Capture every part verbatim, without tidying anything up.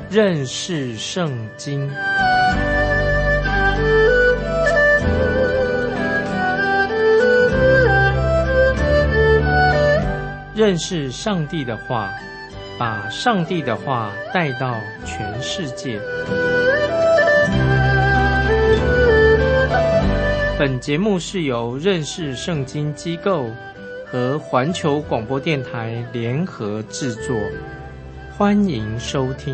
认识圣经。认识上帝的话，把上帝的话带到全世界。本节目是由认识圣经机构和环球广播电台联合制作，欢迎收听。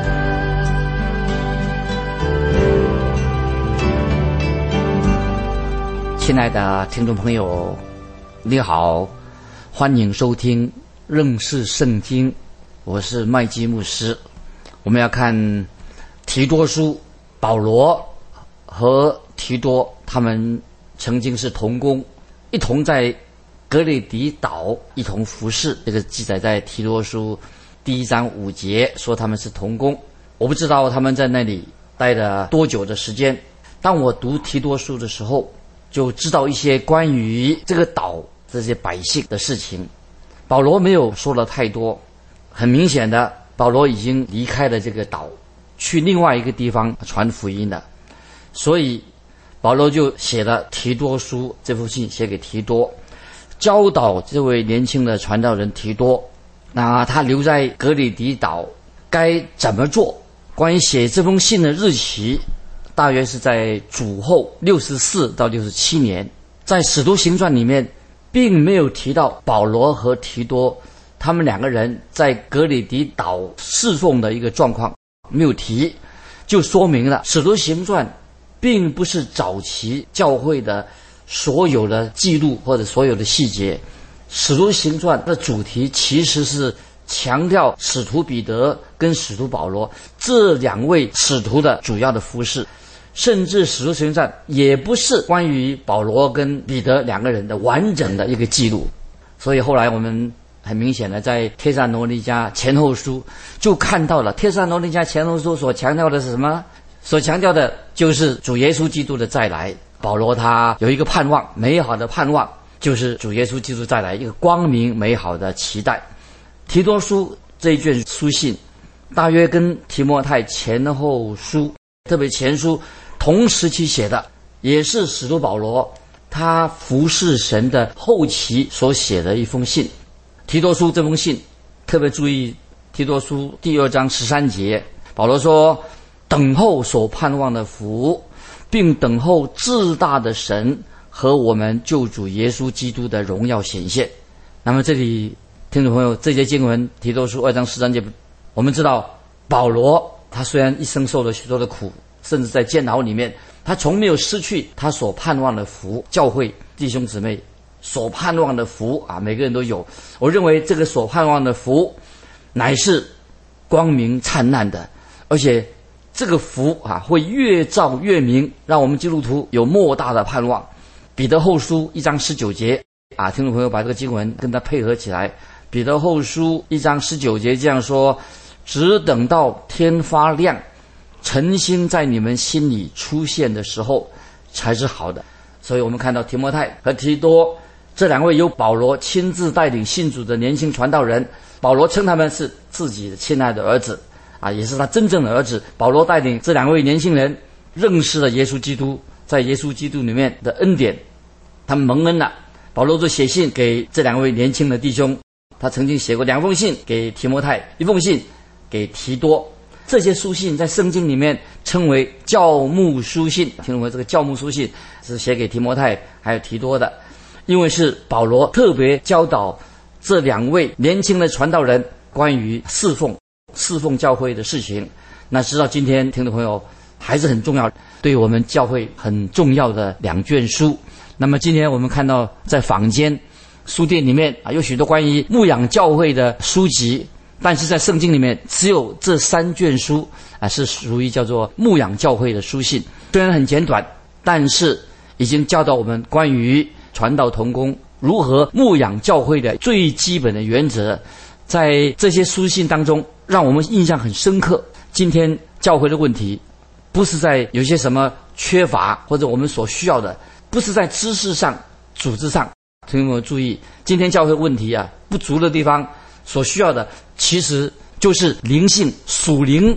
亲爱的听众朋友，你好，欢迎收听认识圣经，我是麦基牧师。我们要看提多书，保罗和提多他们曾经是同工，一同在格里迪岛一同服侍，这个记载在提多书第一章五节，说他们是同工。我不知道他们在那里待了多久的时间，当我读提多书的时候，就知道一些关于这个岛这些百姓的事情。保罗没有说了太多，很明显的，保罗已经离开了这个岛，去另外一个地方传福音了。所以保罗就写了提多书，这封信写给提多，教导这位年轻的传道人提多，那他留在格里迪岛该怎么做。关于写这封信的日期，大约是在主后六十四到六十七年。在使徒行传里面并没有提到保罗和提多他们两个人在格里迪岛侍奉的一个状况，没有提，就说明了使徒行传并不是早期教会的所有的记录或者所有的细节。使徒行传的主题其实是强调使徒彼得跟使徒保罗这两位使徒的主要的服事，甚至使徒行传也不是关于保罗跟彼得两个人的完整的一个记录。所以后来我们很明显的在帖撒罗尼迦前后书就看到了，帖撒罗尼迦前后书所强调的是什么？所强调的就是主耶稣基督的再来。保罗他有一个盼望，美好的盼望，就是主耶稣基督再来，一个光明美好的期待。提多书这一卷书信大约跟提摩太前后书，特别前书同时期写的，也是使徒保罗他服侍神的后期所写的一封信。提多书这封信特别注意提多书第二章十三节，保罗说，等候所盼望的福，并等候至大的神和我们救主耶稣基督的荣耀显现。那么这里听众朋友，这节经文提多书二章十三节，我们知道保罗他虽然一生受了许多的苦，甚至在监牢里面，他从没有失去他所盼望的福。教会弟兄姊妹所盼望的福啊，每个人都有。我认为这个所盼望的福乃是光明灿烂的，而且这个福啊会越照越明，让我们基督徒有莫大的盼望。彼得后书一章十九节啊，听众朋友把这个经文跟他配合起来。彼得后书一章十九节这样说，只等到天发亮，晨星在你们心里出现的时候才是好的。所以我们看到提摩太和提多这两位由保罗亲自带领信主的年轻传道人，保罗称他们是自己的亲爱的儿子啊，也是他真正的儿子。保罗带领这两位年轻人认识了耶稣基督，在耶稣基督里面的恩典，他们蒙恩了。保罗就写信给这两位年轻的弟兄，他曾经写过两封信给提摩太，一封信给提多。这些书信在圣经里面称为教牧书信。听懂没？这个教牧书信是写给提摩太还有提多的，因为是保罗特别教导这两位年轻的传道人关于侍奉侍奉教会的事情。那直到今天听众朋友还是很重要，对我们教会很重要的两卷书。那么今天我们看到在坊间书店里面啊，有许多关于牧养教会的书籍，但是在圣经里面只有这三卷书啊是属于叫做牧养教会的书信。虽然很简短，但是已经教导我们关于传道同工如何牧养教会的最基本的原则。在这些书信当中让我们印象很深刻。今天教会的问题不是在有些什么缺乏，或者我们所需要的不是在知识上组织上。同学们注意，今天教会问题啊不足的地方，所需要的其实就是灵性属灵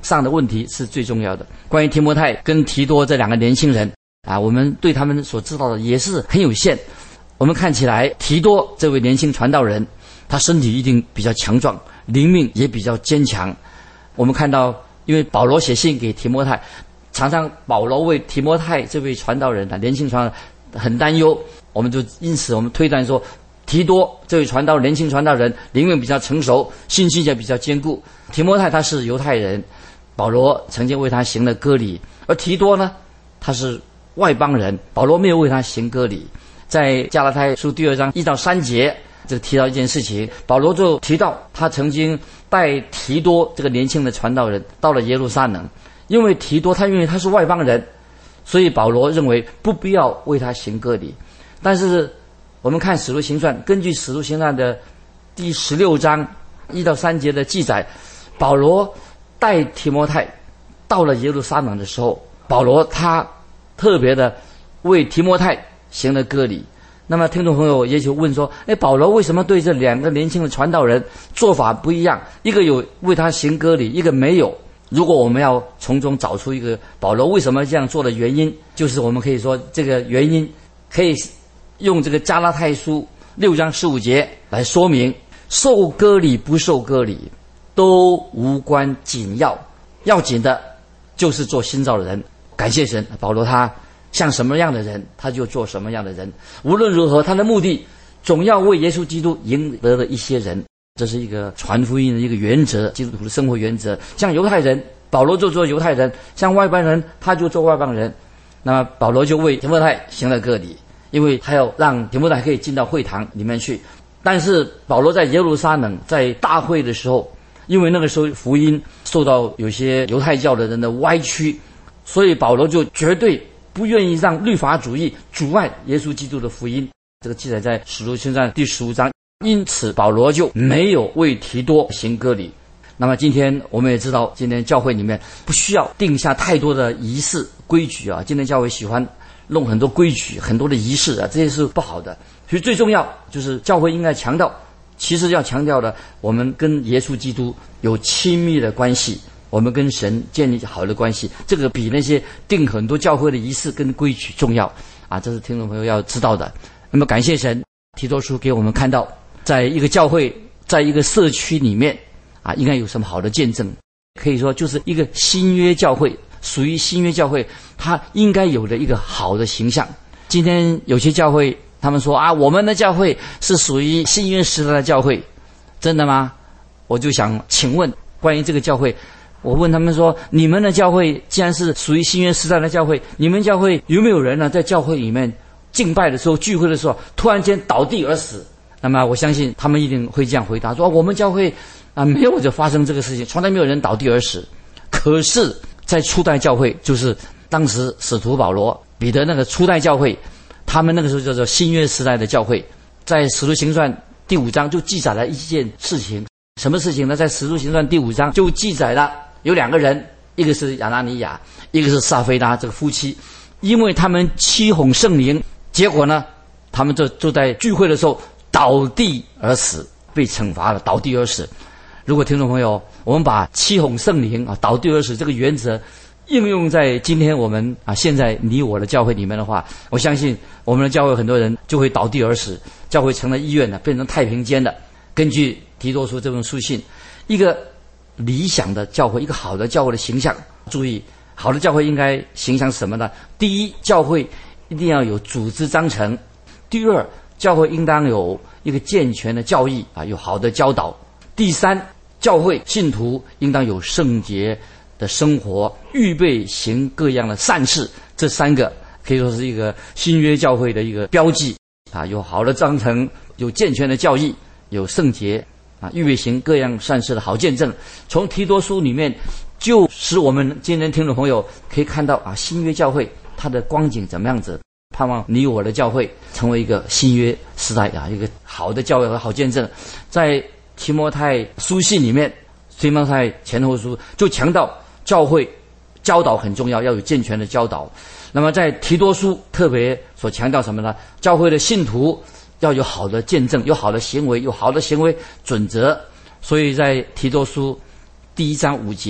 上的问题是最重要的。关于提摩太跟提多这两个年轻人啊，我们对他们所知道的也是很有限。我们看起来提多这位年轻传道人，他身体一定比较强壮，灵命也比较坚强。我们看到，因为保罗写信给提摩太，常常保罗为提摩太这位传道人啊，年轻传道人很担忧，我们就因此我们推断说，提多这位传道年轻传道人灵命比较成熟，信心也比较坚固。提摩太他是犹太人，保罗曾经为他行了割礼，而提多呢，他是外邦人，保罗没有为他行割礼。在加拉太书第二章一到三节，就提到一件事情，保罗就提到他曾经带提多这个年轻的传道人到了耶路撒冷，因为提多他因为他是外邦人，所以保罗认为不必要为他行割礼。但是我们看使徒行传，根据使徒行传的第十六章一到三节的记载，保罗带提摩太到了耶路撒冷的时候，保罗他特别的为提摩太行了割礼。那么听众朋友也就问说，哎，保罗为什么对这两个年轻的传道人做法不一样？一个有为他行割礼，一个没有。如果我们要从中找出一个保罗为什么这样做的原因，就是我们可以说这个原因可以用这个加拉太书六章十五节来说明，受割礼不受割礼都无关紧要，要紧的就是做新造的人。感谢神，保罗他像什么样的人，他就做什么样的人。无论如何，他的目的总要为耶稣基督赢得了一些人，这是一个传福音的一个原则，基督徒的生活原则。像犹太人，保罗就做犹太人；像外邦人，他就做外邦人。那么保罗就为提摩太行了割礼，因为他要让提摩太可以进到会堂里面去。但是保罗在耶路撒冷在大会的时候，因为那个时候福音受到有些犹太教的人的歪曲，所以保罗就绝对不愿意让律法主义阻碍耶稣基督的福音。这个记载在使徒行传第十五章。因此保罗就没有为提多行割礼。那么今天我们也知道，今天教会里面不需要定下太多的仪式规矩啊。今天教会喜欢弄很多规矩，很多的仪式啊，这些是不好的。所以最重要就是教会应该强调，其实要强调的，我们跟耶稣基督有亲密的关系，我们跟神建立好的关系，这个比那些定很多教会的仪式跟规矩重要啊，这是听众朋友要知道的。那么感谢神，提多书给我们看到，在一个教会，在一个社区里面啊，应该有什么好的见证。可以说就是一个新约教会，属于新约教会它应该有的一个好的形象。今天有些教会他们说啊，我们的教会是属于新约时代的教会，真的吗？我就想请问关于这个教会，我问他们说，你们的教会既然是属于新约时代的教会，你们教会有没有人呢在教会里面敬拜的时候，聚会的时候突然间倒地而死？那么我相信他们一定会这样回答说，我们教会啊没有就发生这个事情，从来没有人倒地而死。可是在初代教会，就是当时使徒保罗彼得那个初代教会，他们那个时候叫做新约时代的教会，在使徒行传第五章就记载了一件事情。什么事情呢？在使徒行传第五章就记载了有两个人，一个是亚拿尼亚，一个是撒非拉，这个夫妻，因为他们欺哄圣灵，结果呢他们就就在聚会的时候倒地而死，被惩罚了，倒地而死。如果听众朋友，我们把欺哄圣灵啊、倒地而死这个原则应用在今天我们啊现在你我的教会里面的话，我相信我们的教会很多人就会倒地而死，教会成了医院了，变成太平间了。根据提多书这封书信，一个理想的教会，一个好的教会的形象，注意，好的教会应该形象什么呢？第一，教会一定要有组织章程；第二，教会应当有一个健全的教义啊，有好的教导；第三，教会信徒应当有圣洁的生活，预备行各样的善事。这三个可以说是一个新约教会的一个标记啊，有好的章程，有健全的教义，有圣洁啊，预备行各样善事的好见证。从提多书里面，就使我们今天听众朋友可以看到啊，新约教会它的光景怎么样子。盼望你我的教会成为一个新约时代啊，一个好的教会和好见证。在提摩太书信里面，提摩太前后书就强调教会教导很重要，要有健全的教导。那么在提多书特别所强调什么呢？教会的信徒要有好的见证，有好的行为，有好的行为准则。所以在提多书第一章五节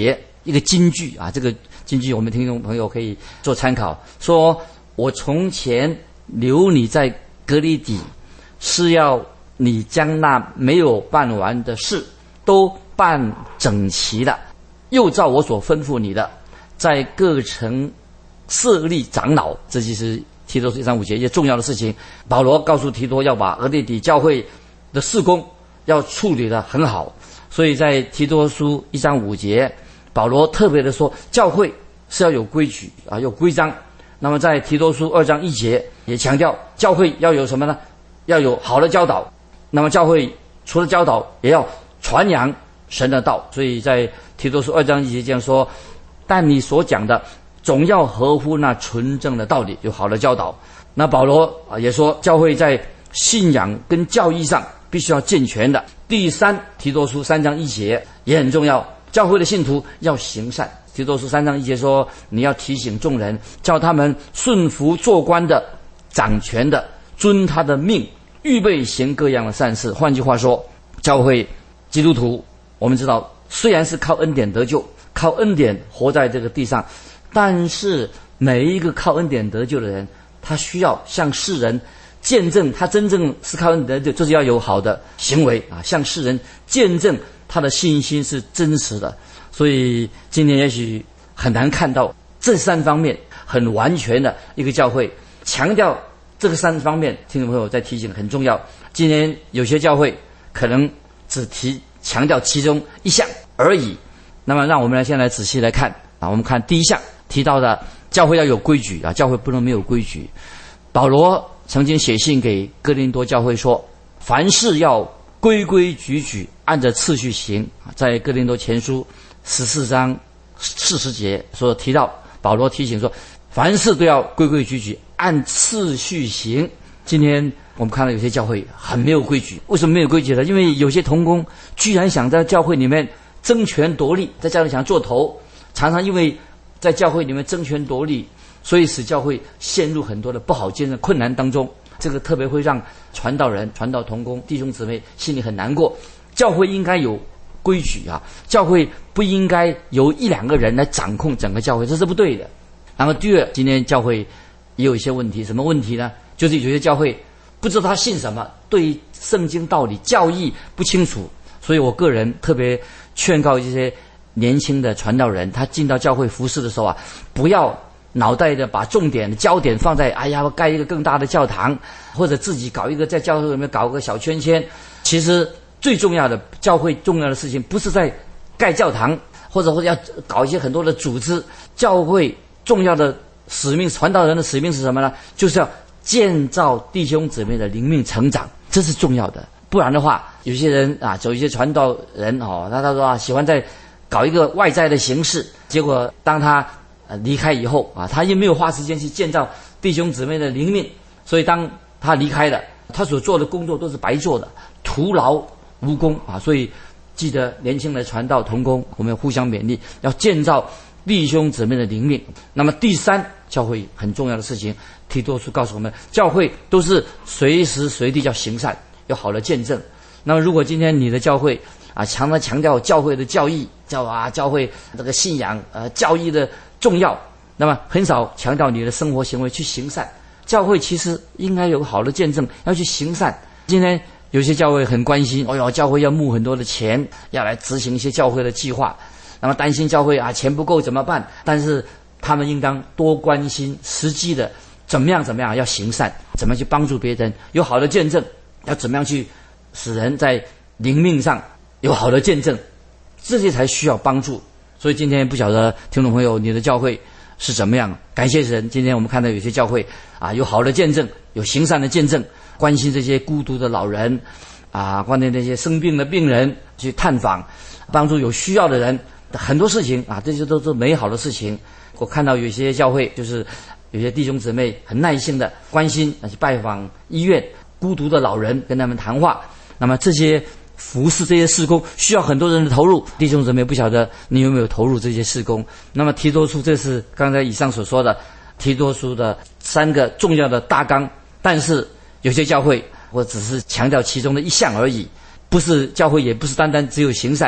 一个金句啊，这个金句我们听众朋友可以做参考，说我从前留你在革哩底，是要你将那没有办完的事都办整齐了，又照我所吩咐你的，在各城设立长老。这就是提多书一章五节一些重要的事情。保罗告诉提多要把革哩底教会的事工要处理得很好，所以在提多书一章五节，保罗特别的说，教会是要有规矩啊，有规章。那么在提多书二章一节也强调，教会要有什么呢？要有好的教导。那么教会除了教导，也要传扬神的道。所以在提多书二章一节这样说，但你所讲的总要合乎那纯正的道理，有好的教导。那保罗啊也说，教会在信仰跟教义上必须要健全的。第三，提多书三章一节也很重要，教会的信徒要行善。提多书三章一节说，你要提醒众人，叫他们顺服做官的、掌权的，遵他的命，预备行各样的善事。换句话说，教会基督徒，我们知道虽然是靠恩典得救，靠恩典活在这个地上，但是每一个靠恩典得救的人，他需要向世人见证他真正是靠恩典得救，就是要有好的行为啊，向世人见证他的信心是真实的。所以今天也许很难看到这三方面很完全的一个教会，强调这个三方面，听众朋友在提醒很重要。今天有些教会可能只提强调其中一项而已。那么让我们来先来仔细来看啊，我们看第一项提到的，教会要有规矩啊，教会不能没有规矩。保罗曾经写信给哥林多教会说，凡事要规规矩矩，按着次序行。在哥林多前书十四章四十节所提到，保罗提醒说，凡事都要规规矩矩，按次序行。今天我们看到有些教会很没有规矩，为什么没有规矩呢？因为有些同工居然想在教会里面争权夺利，在教会想做头，常常因为在教会里面争权夺利，所以使教会陷入很多的不好见的困难当中。这个特别会让传道人、传道同工、弟兄姊妹心里很难过。教会应该有规矩啊，教会不应该由一两个人来掌控整个教会，这是不对的。然后第二，今天教会也有一些问题，什么问题呢？就是有些教会不知道他信什么，对圣经道理教义不清楚。所以我个人特别劝告一些年轻的传道人，他进到教会服侍的时候啊，不要脑袋的把重点焦点放在哎呀盖一个更大的教堂，或者自己搞一个在教会里面搞个小圈圈。其实最重要的教会重要的事情不是在盖教堂，或者或者要搞一些很多的组织。教会重要的使命，传道人的使命是什么呢？就是要建造弟兄姊妹的灵命成长，这是重要的。不然的话，有些人啊，有一些传道人哦，他他说啊，喜欢在搞一个外在的形式，结果当他呃离开以后啊，他又没有花时间去建造弟兄姊妹的灵命，所以当他离开了，他所做的工作都是白做的，徒劳无功啊。所以记得年轻的传道同工，我们互相勉励，要建造弟兄姊妹的灵命。那么第三，教会很重要的事情，提多书告诉我们，教会都是随时随地要行善，有好的见证。那么如果今天你的教会啊，常常强调教会的教义，教啊教会这个信仰呃教义的重要，那么很少强调你的生活行为去行善。教会其实应该有好的见证，要去行善。今天有些教会很关心，哦哟，教会要募很多的钱，要来执行一些教会的计划，那么担心教会啊钱不够怎么办？但是他们应当多关心实际的怎么样怎么样要行善，怎么样去帮助别人，有好的见证，要怎么样去使人在灵命上有好的见证，这些才需要帮助。所以今天不晓得听众朋友你的教会是怎么样？感谢神，今天我们看到有些教会啊有好的见证，有行善的见证，关心这些孤独的老人啊，关心那些生病的病人，去探访，帮助有需要的人，很多事情啊，这些都是美好的事情。我看到有些教会就是有些弟兄姊妹很耐心的关心，去拜访医院孤独的老人，跟他们谈话。那么这些服侍这些事工需要很多人的投入，弟兄姊妹不晓得你有没有投入这些事工。那么提多书，这是刚才以上所说的提多书的三个重要的大纲，但是有些教会我只是强调其中的一项而已，不是教会也不是单单只有行善，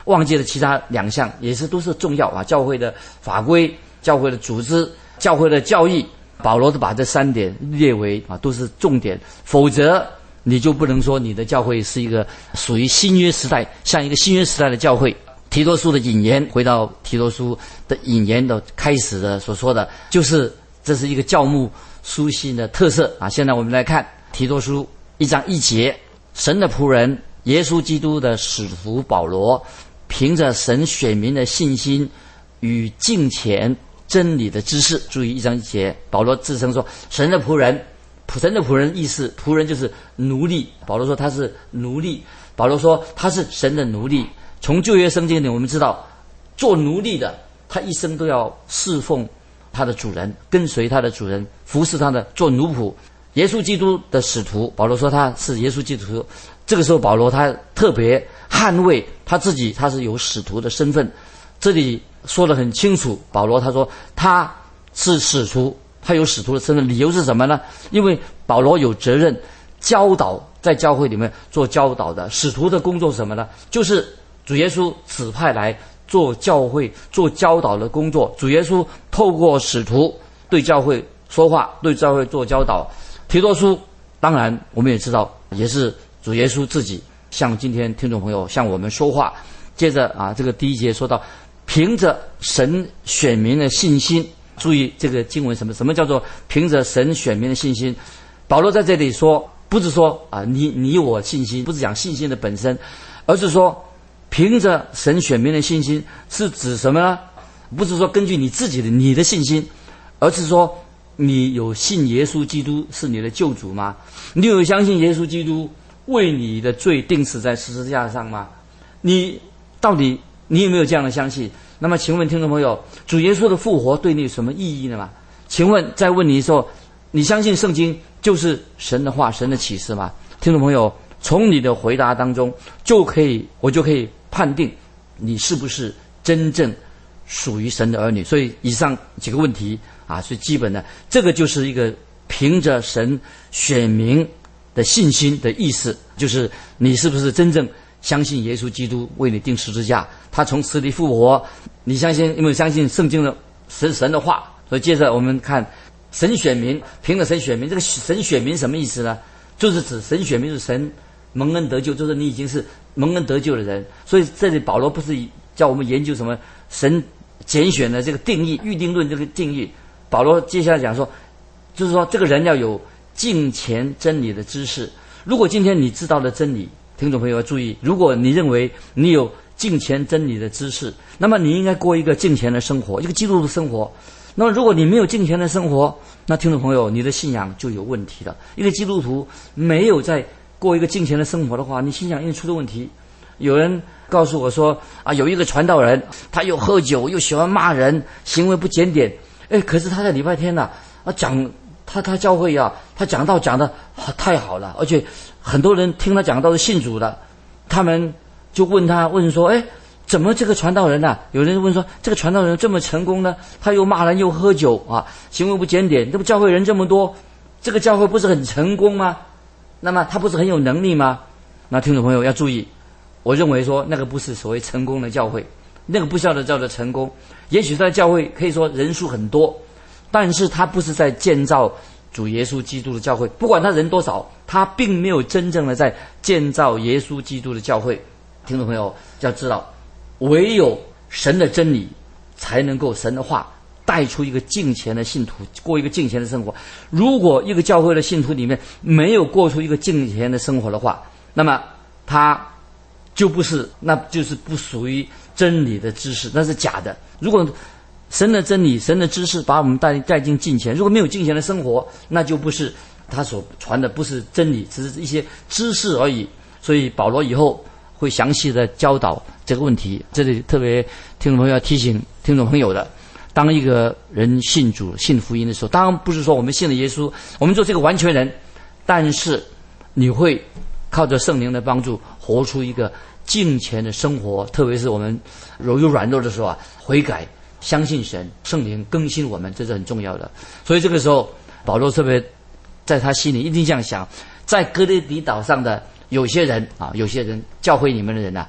忘记了其他两项，也是都是重要啊，教会的法规、教会的组织、教会的教义，保罗都把这三点列为啊都是重点，否则你就不能说你的教会是一个属于新约时代，像一个新约时代的教会。提多书的引言，回到提多书的引言的开始的所说的，就是这是一个教牧书信的特色啊。现在我们来看提多书一章一节，神的仆人耶稣基督的使徒保罗，凭着神选民的信心与敬虔真理的知识，注意一章一节，保罗自称说神的仆人，神的仆人意思，仆人就是奴隶，保罗说他是奴隶，保罗说他是神的奴隶。从旧约圣经里我们知道，做奴隶的他一生都要侍奉他的主人，跟随他的主人，服侍他的，做奴仆。耶稣基督的使徒，保罗说他是耶稣基督，这个时候保罗他特别捍卫他自己，他是有使徒的身份。这里说得很清楚，保罗他说他是使徒，他有使徒的身份，理由是什么呢？因为保罗有责任教导，在教会里面做教导的。使徒的工作是什么呢？就是主耶稣指派来做教会做教导的工作，主耶稣透过使徒对教会说话，对教会做教导。提多书当然我们也知道，也是主耶稣自己向今天听众朋友向我们说话。接着啊，这个第一节说到凭着神选民的信心，注意这个经文什么什么叫做凭着神选民的信心。保罗在这里说，不是说啊你你我信心，不是讲信心的本身，而是说凭着神选民的信心，是指什么呢？不是说根据你自己的你的信心，而是说你有信耶稣基督是你的救主吗？你有相信耶稣基督为你的罪钉死在十字架上吗？你到底你有没有这样的相信？那么请问听众朋友，主耶稣的复活对你有什么意义呢吗？请问再问你说，你相信圣经就是神的话，神的启示吗？听众朋友，从你的回答当中就可以我就可以判定你是不是真正属于神的儿女。所以以上几个问题啊是基本的，这个就是一个凭着神选民的信心的意思，就是你是不是真正相信耶稣基督为你钉十字架，他从死里复活，你相信有没有相信圣经的神神的话？所以接着我们看神选民，凭着神选民，这个神选民什么意思呢？就是指神选民是神蒙恩得救，就是你已经是蒙恩得救的人。所以这里保罗不是叫我们研究什么神拣选的这个定义，预定论这个定义。保罗接下来讲说，就是说这个人要有敬虔真理的知识。如果今天你知道了真理，听众朋友要注意，如果你认为你有敬虔真理的知识，那么你应该过一个敬虔的生活，一个基督徒生活。那么如果你没有敬虔的生活，那听众朋友，你的信仰就有问题了。一个基督徒没有在过一个敬虔的生活的话，你信仰一定出了问题。有人告诉我说啊，有一个传道人，他又喝酒又喜欢骂人，行为不检点。哎，可是他在礼拜天呢、啊，啊讲他他教会啊，他讲道讲的、啊、太好了，而且很多人听他讲道是信主的。他们就问他问说，哎，怎么这个传道人啊？有人问说，这个传道人这么成功呢？他又骂人又喝酒啊，行为不检点，这不教会人这么多，这个教会不是很成功吗？那么他不是很有能力吗？那听众朋友要注意，我认为说那个不是所谓成功的教会，那个不晓得叫做成功。也许在教会可以说人数很多，但是他不是在建造主耶稣基督的教会，不管他人多少，他并没有真正的在建造耶稣基督的教会。听众朋友要知道，唯有神的真理才能够神的话带出一个敬虔的信徒，过一个敬虔的生活。如果一个教会的信徒里面没有过出一个敬虔的生活的话，那么他就不是，那就是不属于真理的知识，那是假的。如果神的真理神的知识把我们带带进敬虔，如果没有敬虔的生活，那就不是他所传的，不是真理，只是一些知识而已。所以保罗以后会详细的教导这个问题。这里特别听众朋友要提醒听众朋友的，当一个人信主信福音的时候，当然不是说我们信了耶稣我们做这个完全人，但是你会靠着圣灵的帮助活出一个敬虔的生活。特别是我们有软弱的时候啊，悔改相信神，圣灵更新我们，这是很重要的。所以这个时候保罗特别在他心里一定这样想，在哥林多岛上的有些人啊，有些人教会里面的人啊，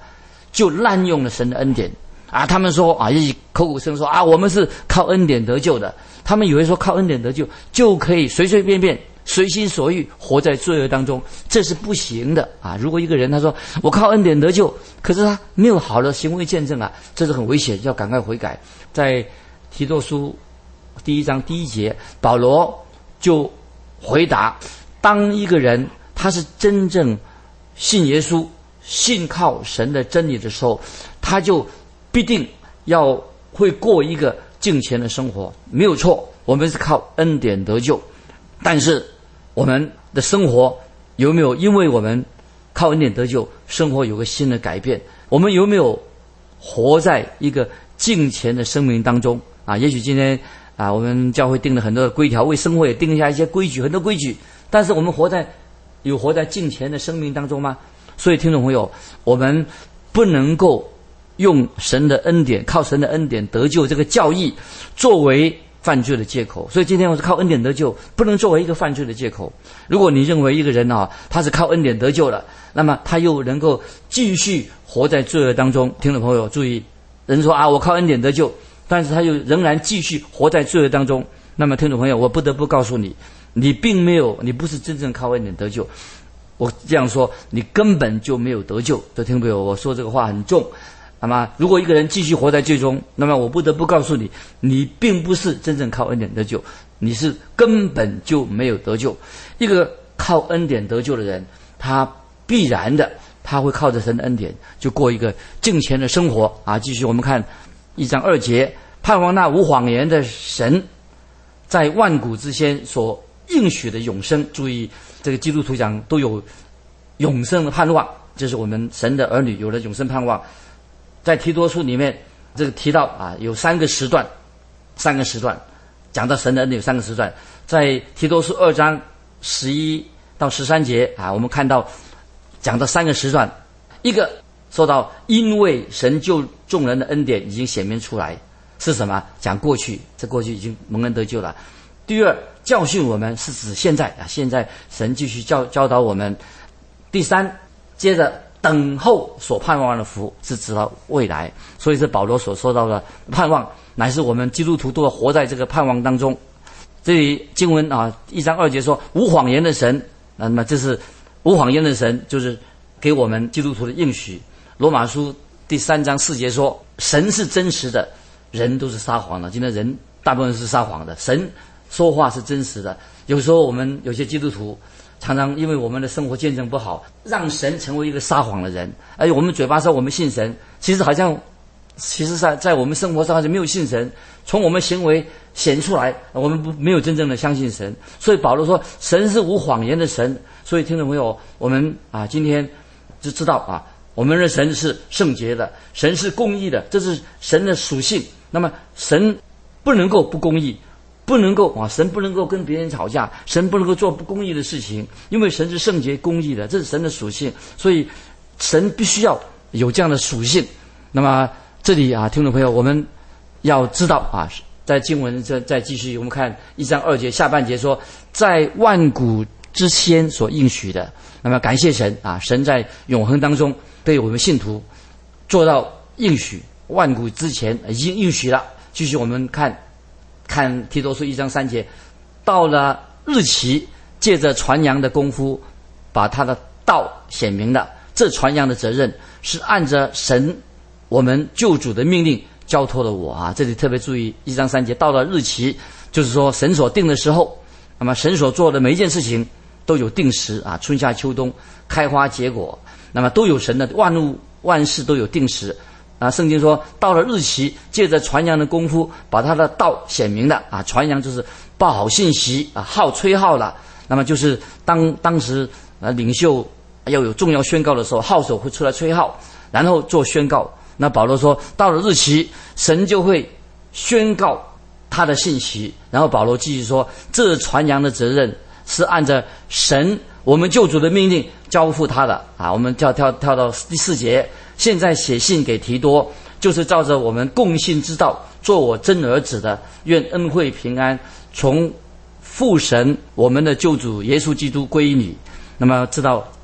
就滥用了神的恩典啊！他们说啊，一口口声说啊，我们是靠恩典得救的。他们以为说靠恩典得救就可以随随便便、随心所欲活在罪恶当中，这是不行的啊！如果一个人他说我靠恩典得救，可是他没有好的行为见证啊，这是很危险，要赶快悔改。在提多书第一章第一节，保罗就回答：当一个人他是真正信耶稣、信靠神的真理的时候，他就必定要会过一个敬虔的生活，没有错。我们是靠恩典得救，但是我们的生活有没有因为我们靠恩典得救，生活有个新的改变？我们有没有活在一个敬虔的生命当中啊？也许今天啊，我们教会定了很多的规条，为生活也定下一些规矩，很多规矩，但是我们活在有活在敬虔的生命当中吗？所以听众朋友，我们不能够用神的恩典，靠神的恩典得救这个教义作为犯罪的借口。所以今天我是靠恩典得救，不能作为一个犯罪的借口。如果你认为一个人啊，他是靠恩典得救了，那么他又能够继续活在罪恶当中。听众朋友注意，人说啊，我靠恩典得救，但是他又仍然继续活在罪恶当中，那么听众朋友，我不得不告诉你，你并没有，你不是真正靠恩典得救。我这样说，你根本就没有得救。这听众朋友，我说这个话很重。那么如果一个人继续活在罪中，那么我不得不告诉你，你并不是真正靠恩典得救，你是根本就没有得救。一个靠恩典得救的人，他必然的他会靠着神的恩典就过一个敬虔的生活啊。继续我们看一章二节，盼望那无谎言的神在万古之先所应许的永生。注意，这个基督徒讲都有永生的盼望，这是我们神的儿女有了永生盼望。在提多书里面，这个提到啊，有三个时段，三个时段讲到神的恩典有三个时段。在提多书二章十一到十三节啊，我们看到讲到三个时段，一个说到因为神救众人的恩典已经显明出来，是什么？讲过去，这过去已经蒙恩得救了。第二，教训我们是指现在啊，现在神继续教教导我们。第三，接着等候所盼望的福，是指到未来。所以是保罗所说到的盼望，乃是我们基督徒都要活在这个盼望当中。这里经文啊，一章二节说无谎言的神，那么这是无谎言的神，就是给我们基督徒的应许。罗马书第三章四节说神是真实的，人都是撒谎的。今天人大部分是撒谎的，神说话是真实的。有时候我们有些基督徒常常因为我们的生活见证不好，让神成为一个撒谎的人。而我们嘴巴说我们信神，其实好像其实在在我们生活上是没有信神，从我们行为显出来，我们不没有真正的相信神。所以保罗说神是无谎言的神。所以听众朋友，我们啊今天就知道啊，我们的神是圣洁的，神是公义的，这是神的属性。那么神不能够不公义，不能够啊，神不能够跟别人吵架，神不能够做不公义的事情，因为神是圣洁公义的，这是神的属性。所以神必须要有这样的属性。那么这里啊，听众朋友，我们要知道啊，在经文这再继续，我们看一章二节下半节说，在万古之先所应许的。那么感谢神啊，神在永恒当中对我们信徒做到应许，万古之前已经应许了。继续我们看看提多书一章三节，到了日期，借着传扬的功夫，把他的道显明了。这传扬的责任是按着神我们救主的命令交托了我啊。这里特别注意一章三节，到了日期，就是说神所定的时候，那么神所做的每一件事情都有定时啊，春夏秋冬开花结果，那么都有神的万物万事都有定时啊。圣经说到了日期，借着传扬的功夫，把他的道显明了啊。传扬就是报好信息啊，号吹号了。那么就是当当时啊领袖要有重要宣告的时候，号手会出来吹号，然后做宣告。那保罗说到了日期，神就会宣告他的信息。然后保罗继续说，这传扬的责任是按照神我们救主的命令交付他的啊。我们跳跳跳到第四节，现在写信给提多，就是照着我们共信之道做我真儿子的，愿恩惠平安从父神我们的救主耶稣基督归于你。那么知道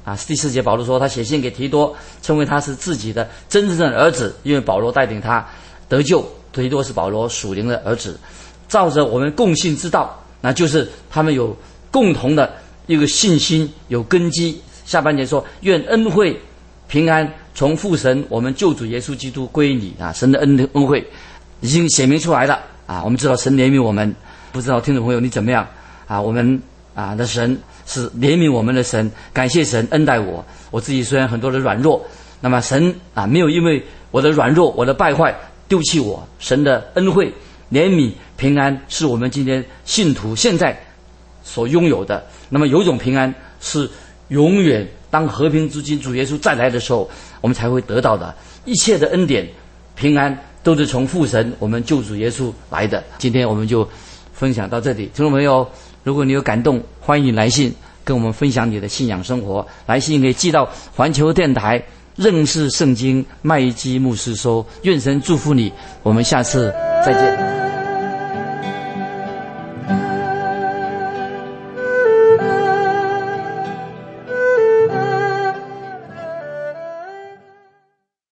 啊，第四节保罗说他写信给提多，称为他是自己的真正的儿子，因为保罗带领他得救，提多是保罗属灵的儿子，照着我们共信之道，那就是他们有共同的一个信心，有根基。下半节说愿恩惠平安从父神我们救主耶稣基督归你啊，神的恩恩惠已经显明出来了啊，我们知道神怜悯我们，不知道听众朋友你怎么样啊？我们啊的神是怜悯我们的神，感谢神恩待我。我自己虽然很多的软弱，那么神啊没有因为我的软弱我的败坏丢弃我，神的恩惠怜悯平安是我们今天信徒现在所拥有的。那么有一种平安是永远当和平之君主耶稣再来的时候我们才会得到的，一切的恩典平安都是从父神我们救主耶稣来的。今天我们就分享到这里，听众朋友，如果你有感动，欢迎来信跟我们分享你的信仰生活。来信可以寄到环球电台认识圣经麦基牧师收。愿神祝福你，我们下次再见。